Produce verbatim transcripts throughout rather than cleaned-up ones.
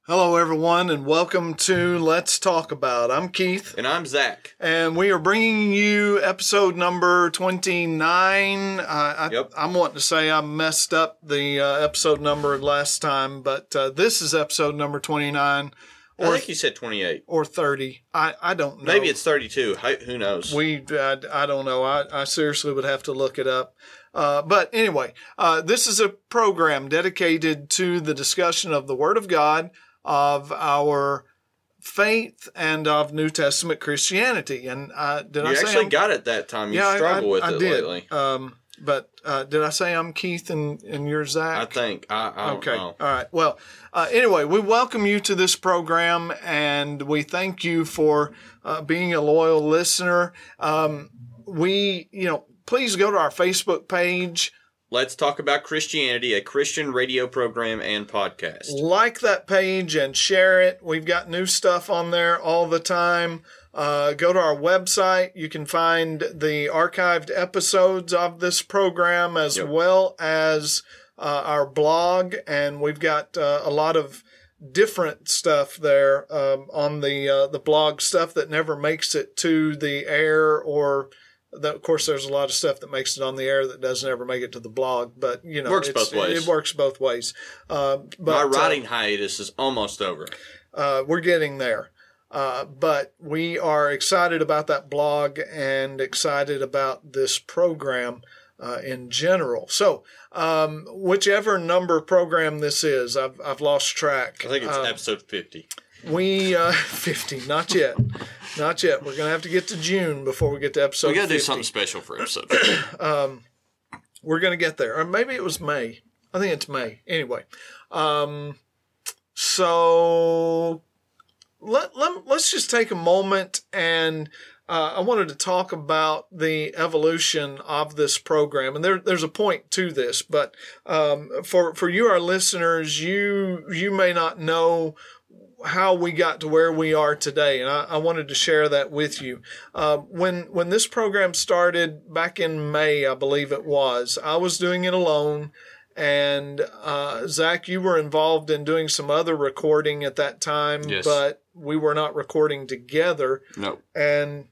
Hello, everyone, and welcome to Let's Talk About. I'm Keith. And I'm Zach. And we are bringing you episode number twenty-nine. Uh, yep. I, I'm wanting to say I messed up the uh, episode number last time, but uh, this is episode number twenty-nine. Or, I think you said twenty-eight. Or thirty. I, I don't know. Maybe it's thirty-two. Who knows? We I, I don't know. I, I seriously would have to look it up. Uh, but anyway, uh, this is a program dedicated to the discussion of the Word of God, of our faith, and of New Testament Christianity. And uh, did you I say actually I'm, got it that time? You yeah, struggled I, I, with I it did. lately. Um, but uh, did I say I'm Keith and, and you're Zach? I think. I, I don't okay. know. All right. Well, uh, anyway, we welcome you to this program, and we thank you for uh, being a loyal listener. Um, we, you know, please go to our Facebook page. Let's Talk About Christianity, a Christian radio program and podcast. Like that page and share it. We've got new stuff on there all the time. Uh, go to our website. You can find the archived episodes of this program as yep. well as uh, our blog. And we've got uh, a lot of different stuff there um, on the uh, the blog, stuff that never makes it to the air, or The, of course, there's a lot of stuff that makes it on the air that doesn't ever make it to the blog, but you know, works it's, both ways. It, it works both ways. Uh, but, My writing uh, hiatus is almost over. Uh, we're getting there, uh, but we are excited about that blog and excited about this program uh, in general. So, um, whichever number program this is, I've I've lost track. I think it's uh, episode fifty. We uh, fifty, not yet. Not yet. We're going to have to get to June before we get to episode fifty. We got to do something special for episode fifty. um, we're going to get there. Or maybe it was May. I think it's May. Anyway. Um, so let, let, let's just take a moment, and uh, I wanted to talk about the evolution of this program. And there, there's a point to this, but um, for, for you, our listeners, you, you may not know how we got to where we are today, and I, I wanted to share that with you. Uh, when when this program started back in May, I believe it was, I was doing it alone, and uh, Zach, you were involved in doing some other recording at that time, yes. but we were not recording together. No. And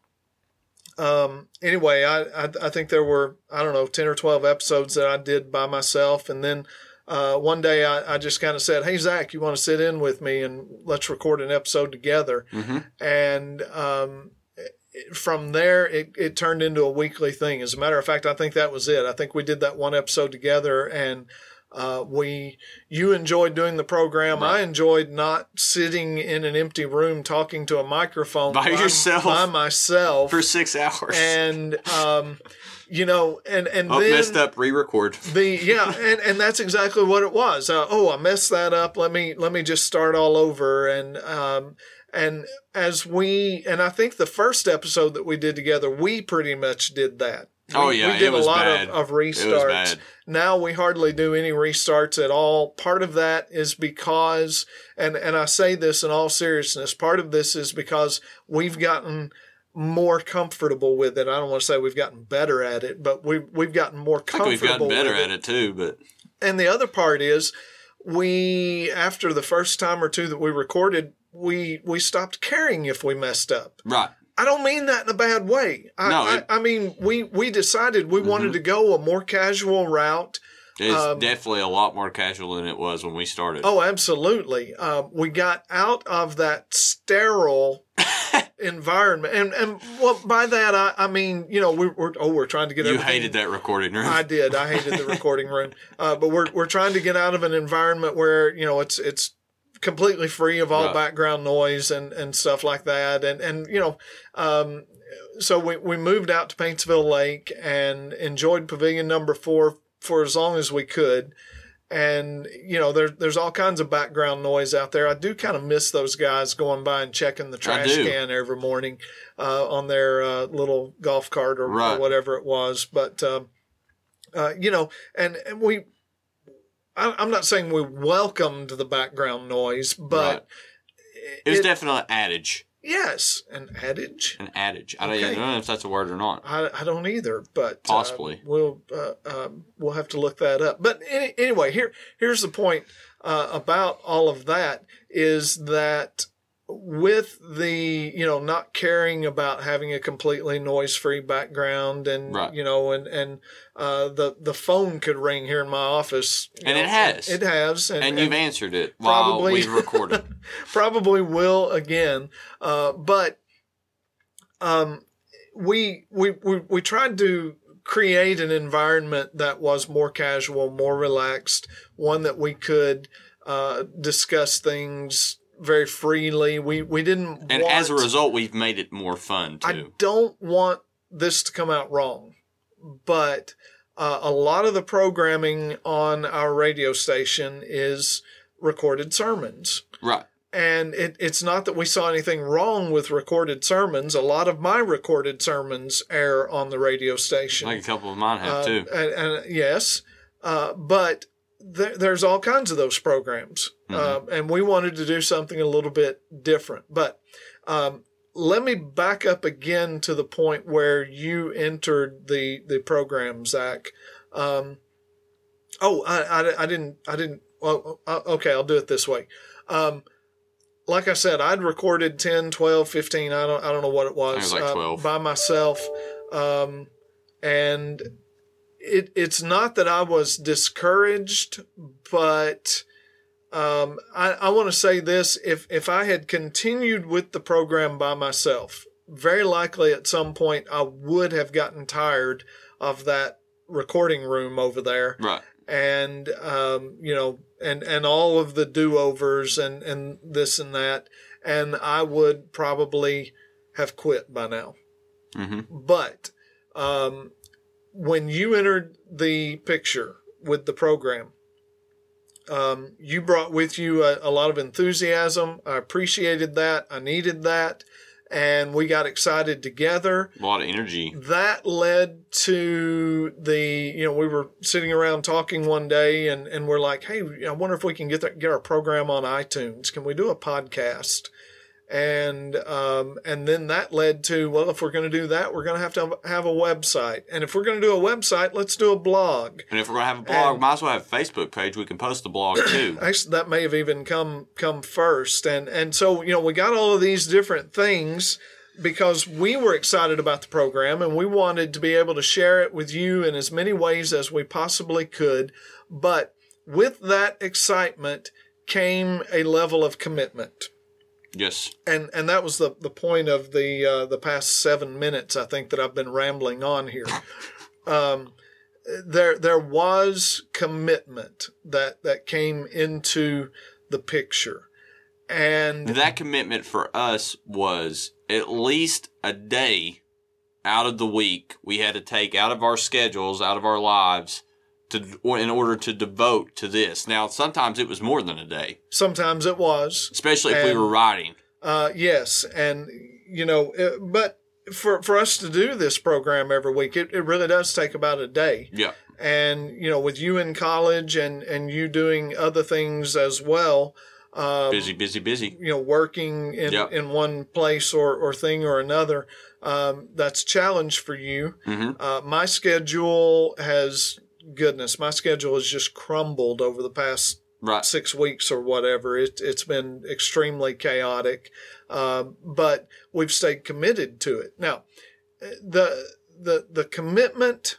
um, anyway, I, I I think there were, I don't know, ten or twelve episodes that I did by myself, and then Uh, one day I, I just kind of said, "Hey, Zach, you want to sit in with me and let's record an episode together?" Mm-hmm. And um, it, from there, it, it turned into a weekly thing. As a matter of fact, I think that was it. I think we did that one episode together, and uh, we you enjoyed doing the program. Right. I enjoyed not sitting in an empty room talking to a microphone by, by yourself by myself for six hours. And um, you know, and, and oh, then messed up, re-record. The yeah, and, and that's exactly what it was. Uh, oh, I messed that up. Let me let me just start all over. And um, and as we and I think the first episode that we did together, we pretty much did that. We, oh yeah, we did it was a lot bad. Of, of restarts. It was bad. Now we hardly do any restarts at all. Part of that is because, and and I say this in all seriousness, part of this is because we've gotten more comfortable with it. I don't want to say we've gotten better at it, but we've, we've gotten more comfortable with it. I think we've gotten better at it too, but. And the other part is we, after the first time or two that we recorded, we, we stopped caring if we messed up. Right. I don't mean that in a bad way. I, no, it, I, I mean, we, we decided we mm-hmm. wanted to go a more casual route. It's um, definitely a lot more casual than it was when we started. Oh, absolutely. Um, we got out of that sterile environment, and and well, by that I, I mean, you know, we, we're oh we're trying to get. You everything. hated that recording room. I did. I hated the recording room, uh, but we're we're trying to get out of an environment where you know it's it's completely free of all right. background noise and, and stuff like that, and and you know, um, so we we moved out to Paintsville Lake and enjoyed Pavilion Number Four for as long as we could. And, you know, there, there's all kinds of background noise out there. I do kind of miss those guys going by and checking the trash can every morning uh, on their uh, little golf cart or, right. or whatever it was. But, um, uh, you know, and, and we, I, I'm not saying we welcomed the background noise, but. Right. It was it, definitely an adage. Yes, an adage. An adage. I don't Okay. even know if that's a word or not. I, I don't either, but possibly uh, we'll uh, um, we'll have to look that up. But any, anyway, here here's the point. uh, about all of that is that with the, you know, not caring about having a completely noise-free background and, right. you know, and, and, uh, the, the phone could ring here in my office. And know, it has. It has. And, and you've and answered it probably, while we've recorded. Probably will again. Uh, but, um, we, we, we, we tried to create an environment that was more casual, more relaxed, one that we could, uh, discuss things very freely. We we didn't And want, as a result, we've made it more fun, too. I don't want this to come out wrong, but uh, a lot of the programming on our radio station is recorded sermons. Right. And it, it's not that we saw anything wrong with recorded sermons. A lot of my recorded sermons air on the radio station. Like a couple of mine have, uh, too. And, and yes, uh, but There, there's all kinds of those programs. Mm-hmm. Uh, and we wanted to do something a little bit different. But um, let me back up again to the point where you entered the, the program, Zach. Um, oh, I, I, I didn't, I didn't, well, okay, I'll do it this way. Um, like I said, I'd recorded ten, twelve, fifteen, I don't, I don't know what it was, it was like twelve. Uh, by myself. Um, and It, it's not that I was discouraged, but um, I, I want to say this. If, if I had continued with the program by myself, very likely at some point I would have gotten tired of that recording room over there. Right. And, um, you know, and, and all of the do-overs and, and this and that. And I would probably have quit by now. Mm-hmm. But, um, when you entered the picture with the program, um, you brought with you a, a lot of enthusiasm. I appreciated that. I needed that. And we got excited together. A lot of energy. That led to the, you know, we were sitting around talking one day and, and we're like, hey, I wonder if we can get that, get our program on iTunes. Can we do a podcast? And, um, and then that led to, well, if we're going to do that, we're going to have to have a website. And if we're going to do a website, let's do a blog. And if we're going to have a blog, and, might as well have a Facebook page. We can post the blog too. Actually, that may have even come, come first. And, and so, you know, we got all of these different things because we were excited about the program and we wanted to be able to share it with you in as many ways as we possibly could. But with that excitement came a level of commitment. Yes. And and that was the, the point of the uh, the past seven minutes, I think, that I've been rambling on here. Um, there there was commitment that, that came into the picture. And that commitment for us was at least a day out of the week we had to take out of our schedules, out of our lives, to in order to devote to this. Now, sometimes it was more than a day. Sometimes it was. Especially if and, we were riding. Uh, yes. And, you know, it, but for for us to do this program every week, it, it really does take about a day. Yeah. And, you know, with you in college and, and you doing other things as well. Um, busy, busy, busy. You know, working in, yep. in one place or, or thing or another. Um, that's a challenge for you. Mm-hmm. Uh, my schedule has... Goodness, my schedule has just crumbled over the past right. six weeks or whatever. It, it's been extremely chaotic, um, but we've stayed committed to it. Now, the the the commitment,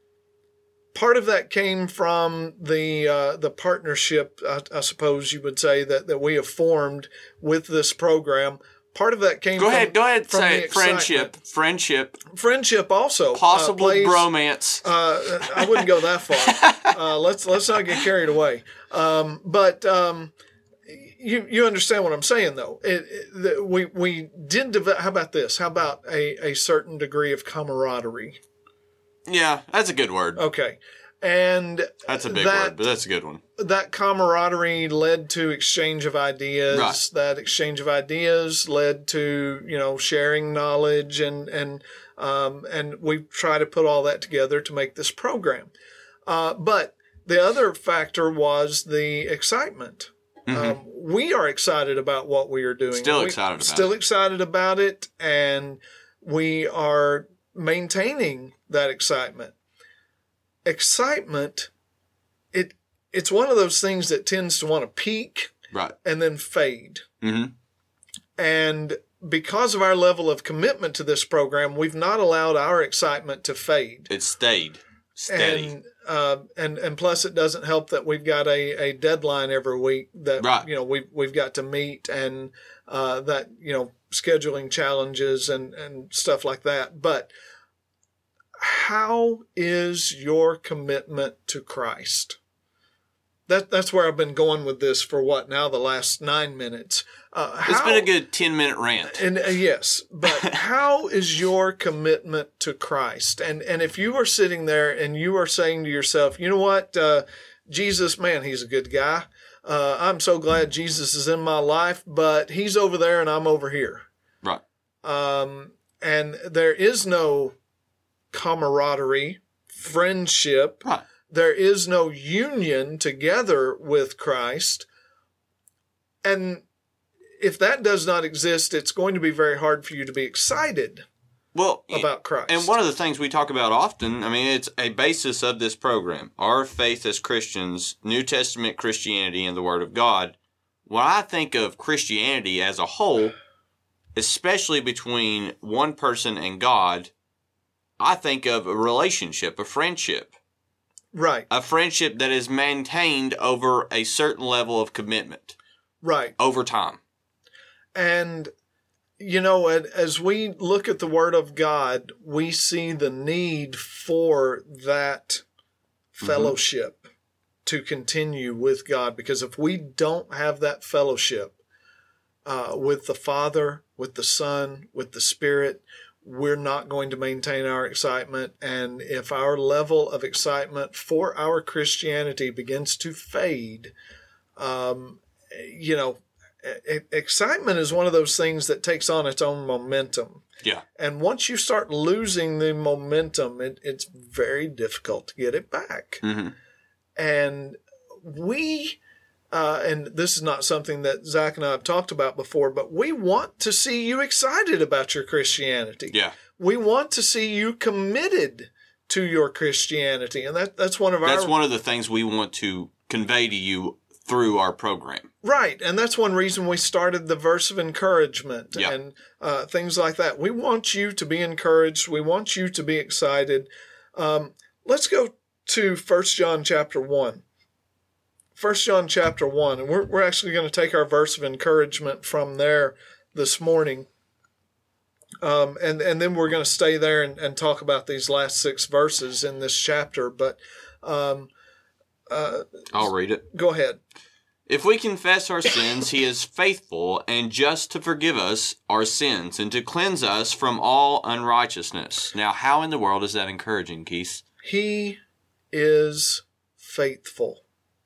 part of that came from the uh, the partnership, I, I suppose you would say, that, that we have formed with this program. Part of that came go from... Go ahead, go ahead, from say it. Friendship, friendship. Friendship also. Possible uh, plays, bromance. Uh, I wouldn't go that far. Uh, let's let's not get carried away. Um, but um, you you understand what I'm saying, though. It, it, the, we we did develop... How about this? How about a, a certain degree of camaraderie? Yeah, that's a good word. Okay. And that's a big that, word, but that's a good one. That camaraderie led to exchange of ideas. Right. That exchange of ideas led to, you know, sharing knowledge, and and um, and we try to put all that together to make this program. Uh, but the other factor was the excitement. Mm-hmm. Um, we are excited about what we are doing. Still we, excited about still it. excited about it, and we are maintaining that excitement. Excitement, it it's one of those things that tends to want to peak right. and then fade. Mm-hmm. And because of our level of commitment to this program, we've not allowed our excitement to fade. It stayed steady. And, uh, and, and plus it doesn't help that we've got a, a deadline every week that, right. you know, we've, we've got to meet, and, uh, that, you know, scheduling challenges and, and stuff like that. But how is your commitment to Christ? That that's where I've been going with this for what now the last nine minutes. Uh, how, it's been a good ten minute rant. And uh, yes, but how is your commitment to Christ? And and if you are sitting there and you are saying to yourself, you know what, uh, Jesus, man, he's a good guy. Uh, I'm so glad Jesus is in my life, but he's over there and I'm over here. Right. Um, and there is no camaraderie, friendship. Right. There is no union together with Christ. And if that does not exist, it's going to be very hard for you to be excited well, about Christ. And one of the things we talk about often, I mean, it's a basis of this program, our faith as Christians, New Testament Christianity and the Word of God. When I think of Christianity as a whole, especially between one person and God, I think of a relationship, a friendship. Right. A friendship that is maintained over a certain level of commitment. Right. Over time. And, you know, as we look at the Word of God, we see the need for that fellowship mm-hmm. to continue with God. Because if we don't have that fellowship uh, with the Father, with the Son, with the Spirit, we're not going to maintain our excitement. And if our level of excitement for our Christianity begins to fade, um, you know, excitement is one of those things that takes on its own momentum. Yeah. And once you start losing the momentum, it, it's very difficult to get it back. Mm-hmm. And we... Uh, and this is not something that Zach and I have talked about before, but we want to see you excited about your Christianity. Yeah. We want to see you committed to your Christianity. And that that's one of our... That's one of the things we want to convey to you through our program. Right. And that's one reason we started the verse of encouragement yeah. and uh, things like that. We want you to be encouraged. We want you to be excited. Um, let's go to First John chapter one. First John chapter one, and we're we're actually going to take our verse of encouragement from there this morning, um, and and then we're going to stay there and, and talk about these last six verses in this chapter. But um, uh, I'll read it. Go ahead. If we confess our sins, he is faithful and just to forgive us our sins and to cleanse us from all unrighteousness. Now, how in the world is that encouraging, Keith? He is faithful.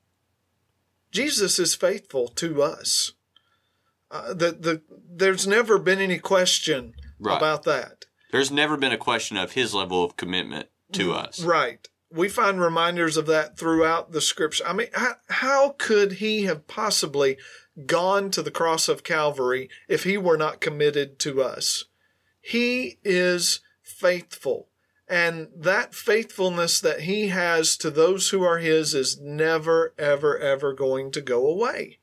Jesus is faithful to us. Uh, the, the, there's never been any question right. about that. There's never been a question of his level of commitment to us. Right. We find reminders of that throughout the scripture. I mean, how, how could he have possibly gone to the cross of Calvary if he were not committed to us? He is faithful. And that faithfulness that he has to those who are his is never, ever, ever going to go away.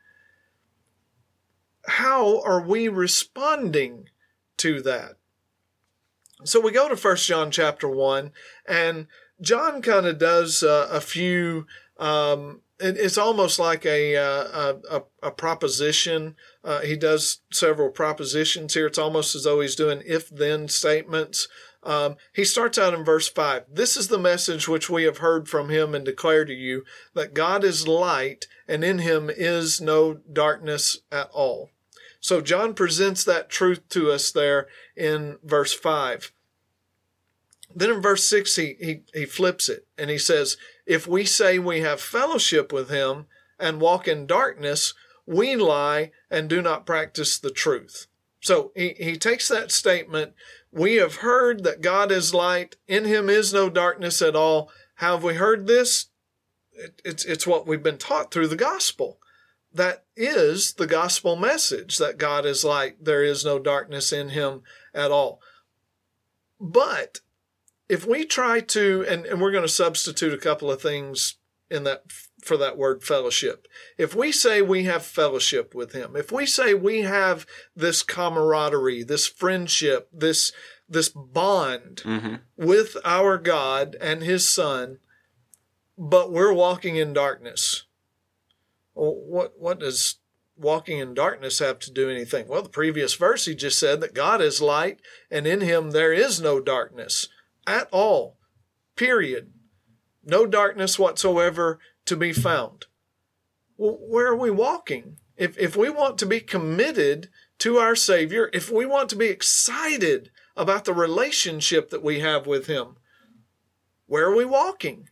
How are we responding to that? So we go to First John chapter one, and John kind of does uh, a few, um, it, it's almost like a, a, a, a proposition. Uh, he does several propositions here. It's almost as though he's doing if-then statements. Um, he starts out in verse five. This is the message which we have heard from him and declare to you, that God is light and in him is no darkness at all. So John presents that truth to us there in verse five. Then in verse six, he, he, he flips it and he says, if we say we have fellowship with him and walk in darkness, we lie and do not practice the truth. So he, he takes that statement, we have heard that God is light, in him is no darkness at all. How have we heard this? It, it's, it's what we've been taught through the gospel. That is the gospel message, that God is light, there is no darkness in him at all. But if we try to, and, and we're going to substitute a couple of things in that for that word fellowship. If we say we have fellowship with him, if we say we have this camaraderie, this friendship, this this bond Mm-hmm. with our God and his Son, but we're walking in darkness, well, what what does walking in darkness have to do anything? Well, the previous verse, he just said that God is light, and in him there is no darkness at all, period. No darkness whatsoever to be found. Well, where are we walking? If, if we want to be committed to our Savior, if we want to be excited about the relationship that we have with him, where are we walking?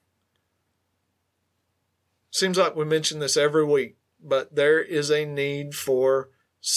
Seems like we mention this every week, but there is a need for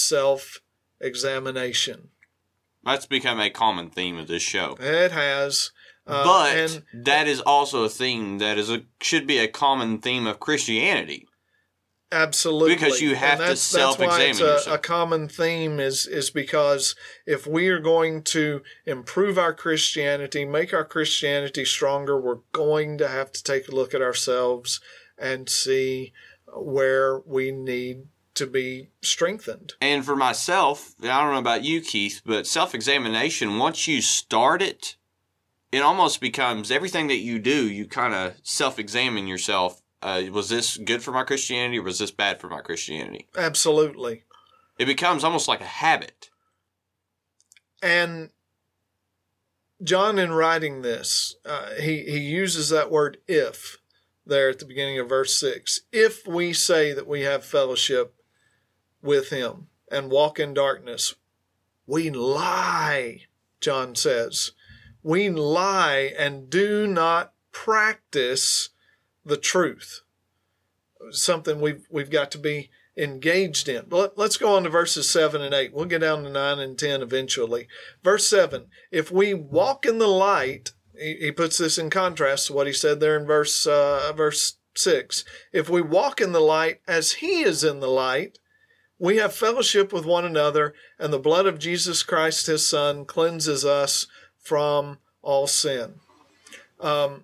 self-examination. That's become a common theme of this show. It has. Uh, but and, that is also a theme that is a should be a common theme of Christianity. Absolutely. Because you have and that's, to self-examine that's why it's a, yourself. a common theme is, is because if we are going to improve our Christianity, make our Christianity stronger, we're going to have to take a look at ourselves and see where we need to be strengthened. And for myself, I don't know about you, Keith, but self-examination, once you start it, it almost becomes everything that you do, you kind of self-examine yourself. Uh, was this good for my Christianity or was this bad for my Christianity? Absolutely. It becomes almost like a habit. And John, in writing this, uh, he, he uses that word if there at the beginning of verse six. If we say that we have fellowship with him and walk in darkness, we lie, John says. We lie and do not practice the truth. Something we've we've got to be engaged in. Let, let's go on to verses seven and eight. We'll get down to nine and ten eventually. Verse seven, if we walk in the light, he, he puts this in contrast to what he said there in verse uh, verse six. If we walk in the light as he is in the light, we have fellowship with one another, and the blood of Jesus Christ, his Son, cleanses us from all sin. Um,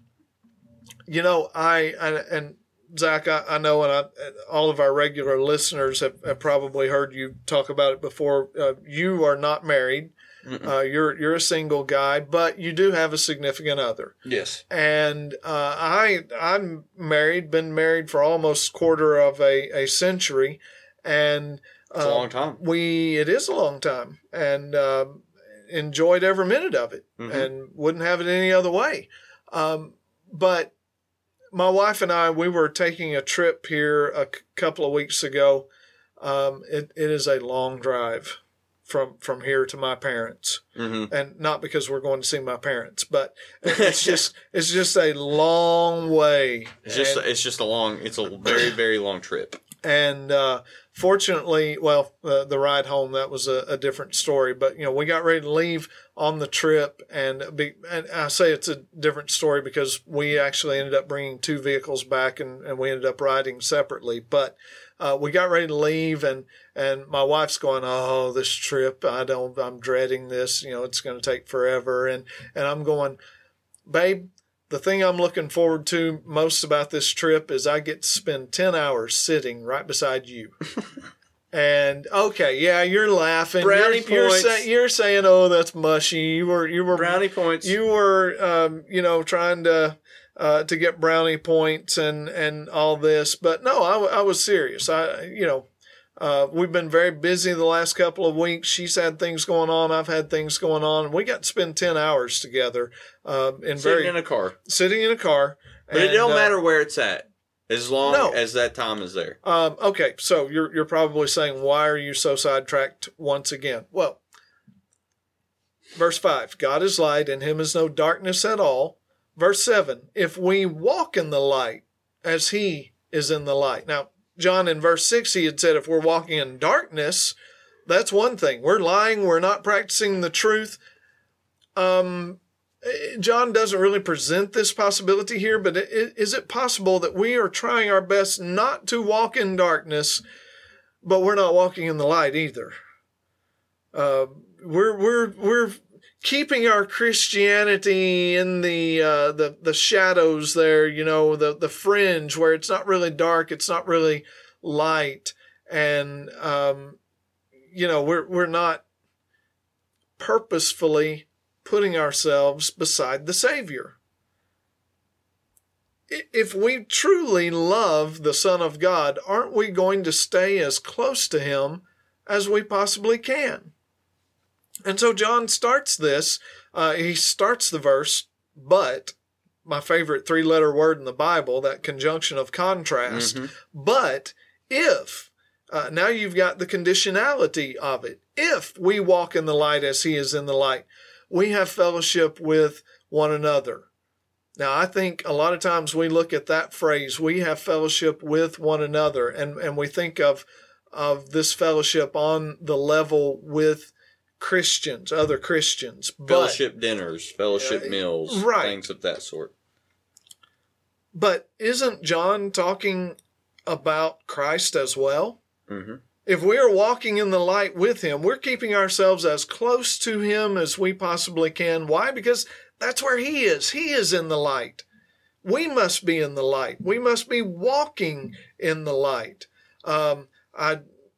you know, I, I and Zach, I, I know, and I, all of our regular listeners have, have probably heard you talk about it before. Uh, you are not married. Uh, you're you're a single guy, but you do have a significant other. Yes. And uh, I I'm married, been married for almost quarter of a, a century, and uh, It's a long time. We it is a long time, and uh, enjoyed every minute of it, Mhm. and wouldn't have it any other way. Um, but my wife and I, we were taking a trip here a c- couple of weeks ago. Um, it, it is a long drive from from here to my parents, Mm-hmm. and not because we're going to see my parents, but it's just it's just a long way. It's just and, it's just a long. It's a very very long trip. and uh, fortunately, well, uh, the ride home, that was a, a different story. But you know, we got ready to leave on the trip, and be, and I say it's a different story because we actually ended up bringing two vehicles back, and, and we ended up riding separately. But uh, we got ready to leave, and and my wife's going, "Oh, this trip, I don't, I'm dreading this. You know, it's going to take forever." And and I'm going, "Babe, the thing I'm looking forward to most about this trip is I get to spend ten hours sitting right beside you." And okay, yeah, you're laughing. Brownie you're, you're, points. say, you're saying, "Oh, that's mushy." You were, you were Brownie points. You were, um, you know, trying to uh, to get brownie points and and all this. But no, I, I was serious. I, you know, uh, we've been very busy the last couple of weeks. She's had things going on. I've had things going on. We got to spend ten hours together uh, in Sitting very in a car. sitting in a car. But it And, don't uh, matter where it's at, as long No. as that time is there. Um, okay, so you're you're probably saying, why are you so sidetracked once again? Well, verse five, God is light, in him is no darkness at all. Verse seven, if we walk in the light as he is in the light. Now, John, in verse six, he had said if we're walking in darkness, that's one thing. We're lying, we're not practicing the truth. Um, John doesn't really present this possibility here, but is it possible that we are trying our best not to walk in darkness, but we're not walking in the light either? Uh, we're we're we're keeping our Christianity in the, uh, the, the shadows there, you know, the, the fringe where it's not really dark, it's not really light. And, um, you know, we're, we're not purposefully putting ourselves beside the Savior. If we truly love the Son of God, aren't we going to stay as close to him as we possibly can? And so John starts this, uh, he starts the verse, but, my favorite three-letter word in the Bible, that conjunction of contrast, mm-hmm. but if, uh, now you've got the conditionality of it. If we walk in the light as he is in the light, we have fellowship with one another. Now, I think a lot of times we look at that phrase, we have fellowship with one another, and, and we think of, of this fellowship on the level with Christians, other Christians. Fellowship but, dinners, fellowship uh, meals, right. things of that sort. But isn't John talking about Christ as well? Mm-hmm. If we are walking in the light with him, we're keeping ourselves as close to him as we possibly can. Why? Because that's where he is. He is in the light. We must be in the light. We must be walking in the light. Um, I,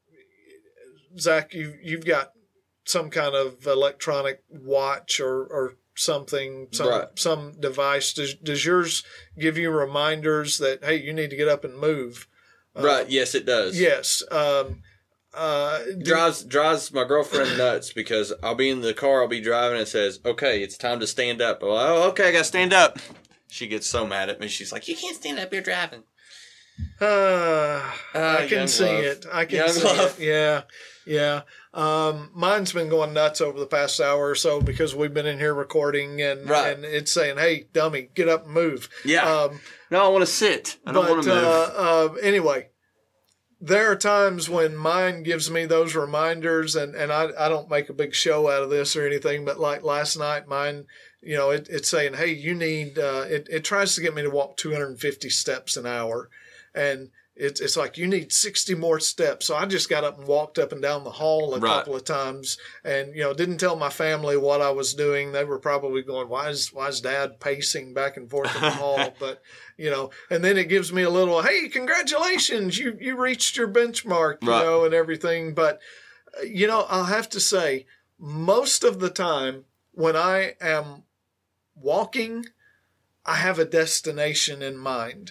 Zach, you, you've got some kind of electronic watch or, or something, some right. some device. Does, does yours give you reminders that, hey, you need to get up and move? Right. Uh, yes, it does. Yes. Um, uh, drives drives my girlfriend nuts because I'll be in the car, I'll be driving, and it says, "Okay, it's time to stand up." I'm like, "Oh, okay, I got to stand up." She gets so mad at me. She's like, "You can't stand up. You're driving." Uh, uh, I can see love. it. I can young see love. it. Yeah. Yeah. Um, mine's been going nuts over the past hour or so because we've been in here recording and, right. and it's saying, "Hey, dummy, get up and move." Yeah. Um, no, I want to sit. I don't but, want to move. Uh, uh, anyway, there are times when mine gives me those reminders, and, and I, I don't make a big show out of this or anything, but like last night, mine, you know, it, it's saying, "Hey, you need," uh, it, it tries to get me to walk two hundred fifty steps an hour. And it's it's like, you need sixty more steps. So I just got up and walked up and down the hall a right. couple of times, and, you know, didn't tell my family what I was doing. They were probably going, why is, why is Dad pacing back and forth in the hall? But, you know, and then it gives me a little, "Hey, congratulations, you, you reached your benchmark," you right. know, and everything. But, you know, I'll have to say, most of the time when I am walking, I have a destination in mind.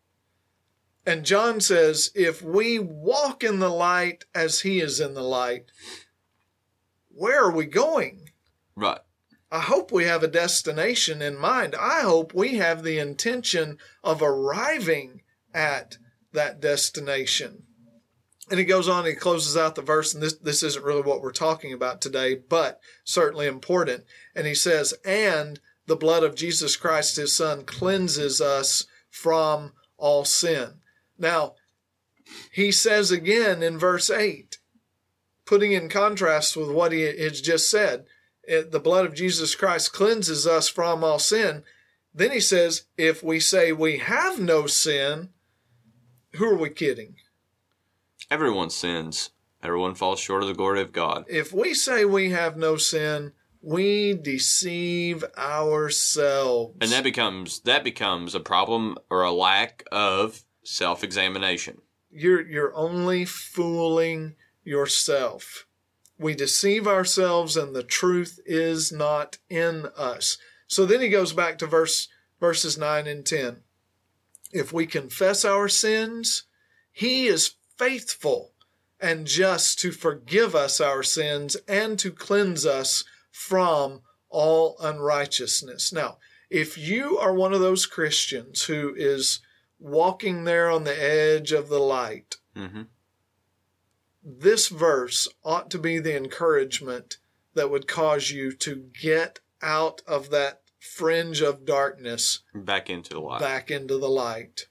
And John says, if we walk in the light as he is in the light, where are we going? Right. I hope we have a destination in mind. I hope we have the intention of arriving at that destination. And he goes on, he closes out the verse, and this, this isn't really what we're talking about today, but certainly important. And he says, "And the blood of Jesus Christ, his Son, cleanses us from all sin." Now, he says again in verse eight, putting in contrast with what he has just said, it, the blood of Jesus Christ cleanses us from all sin. Then he says, if we say we have no sin, who are we kidding? Everyone sins. Everyone falls short of the glory of God. If we say we have no sin, we deceive ourselves. And that becomes that becomes a problem or a lack of self-examination. You're you're only fooling yourself. We deceive ourselves, and the truth is not in us. So then he goes back to verse verses nine and ten. If we confess our sins, he is faithful and just to forgive us our sins and to cleanse us from all unrighteousness. Now, if you are one of those Christians who is walking there on the edge of the light, mm-hmm. this verse ought to be the encouragement that would cause you to get out of that fringe of darkness back into the light. Back into the light.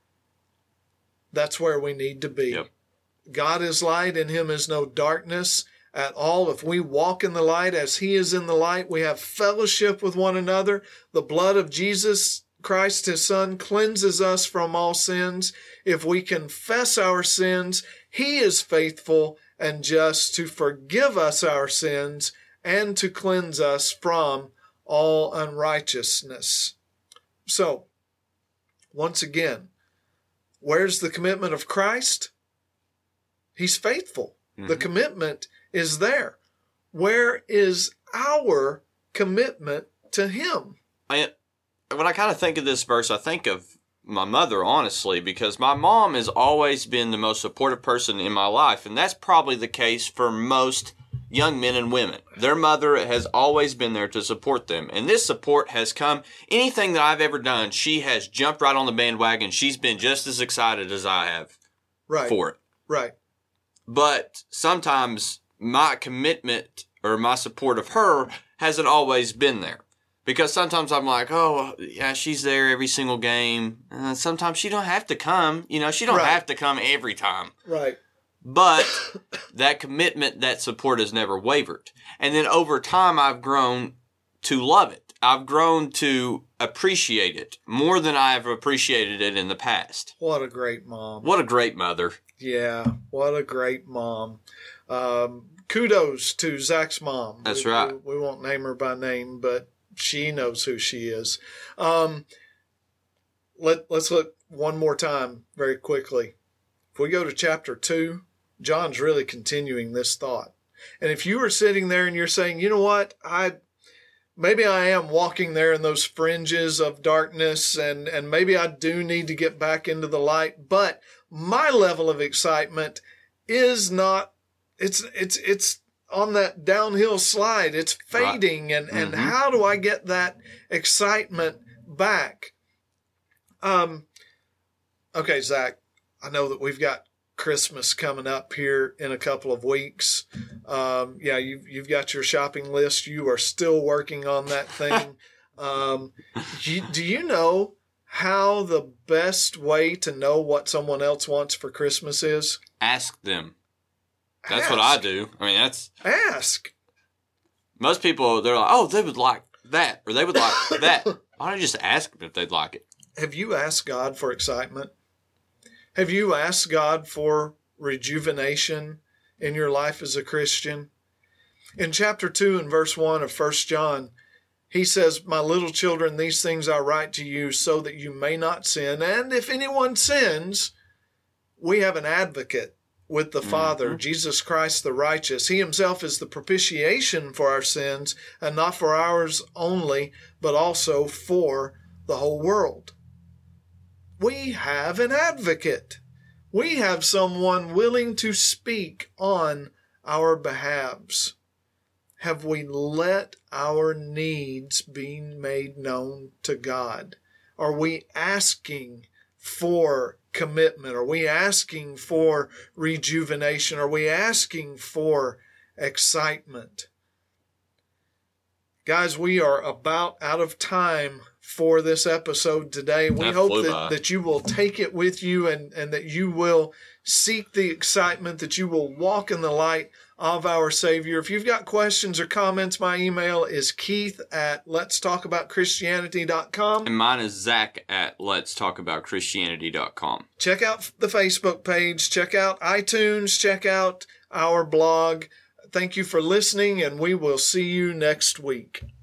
That's where we need to be. Yep. God is light, in him is no darkness at all. If we walk in the light as he is in the light, we have fellowship with one another. The blood of Jesus Christ, his Son, cleanses us from all sins. If we confess our sins, he is faithful and just to forgive us our sins and to cleanse us from all unrighteousness. So, once again, where's the commitment of Christ? He's faithful. Mm-hmm. The commitment is there. Where is our commitment to Him? I, when I kind of think of this verse, I think of my mother, honestly, because my mom has always been the most supportive person in my life, and that's probably the case for most young men and women. Their mother has always been there to support them, and this support has come, anything that I've ever done, she has jumped right on the bandwagon. She's been just as excited as I have right. for it. Right. But sometimes my commitment or my support of her hasn't always been there. Because sometimes I'm like, oh, yeah, she's there every single game. Uh, sometimes she don't have to come. You know, she don't right. have to come every time. Right. But that commitment, that support has never wavered. And then over time, I've grown to love it. I've grown to appreciate it more than I've appreciated it in the past. What a great mom. What a great mother. Yeah, what a great mom. Um, kudos to Zach's mom. That's we, right. We, we won't name her by name, but she knows who she is. Um, let, let's look one more time very quickly. If we go to chapter two, John's really continuing this thought. And if you are sitting there and you're saying, you know what, I maybe I am walking there in those fringes of darkness, and, and maybe I do need to get back into the light, but my level of excitement is not, it's, it's, it's, on that downhill slide. It's fading. Right. And, and mm-hmm. how do I get that excitement back? Um, okay, Zach, I know that we've got Christmas coming up here in a couple of weeks. Um, yeah, you've, you've got your shopping list. You are still working on that thing. um, you, do you know how the best way to know what someone else wants for Christmas is? Ask them. That's Ask. what I do. I mean, that's... Ask. Most people, they're like, oh, they would like that, or they would like that. Why don't you just ask them if they'd like it? Have you asked God for excitement? Have you asked God for rejuvenation in your life as a Christian? In chapter two and verse one of First John, he says, my little children, these things I write to you so that you may not sin. And if anyone sins, we have an advocate with the Father, mm-hmm. Jesus Christ the righteous. He himself is the propitiation for our sins, and not for ours only, but also for the whole world. We have an advocate. We have someone willing to speak on our behalves. Have we let our needs be made known to God? Are we asking for commitment? Are we asking for rejuvenation? Are we asking for excitement? Guys, we are about out of time for this episode today. We that hope that, that you will take it with you, and, and that you will seek the excitement, that you will walk in the light of our Savior. If you've got questions or comments, my email is keith at lets talk about christianity dot com. And mine is zach at lets talk about christianity dot com. Check out the Facebook page. Check out iTunes. Check out our blog. Thank you for listening, and we will see you next week.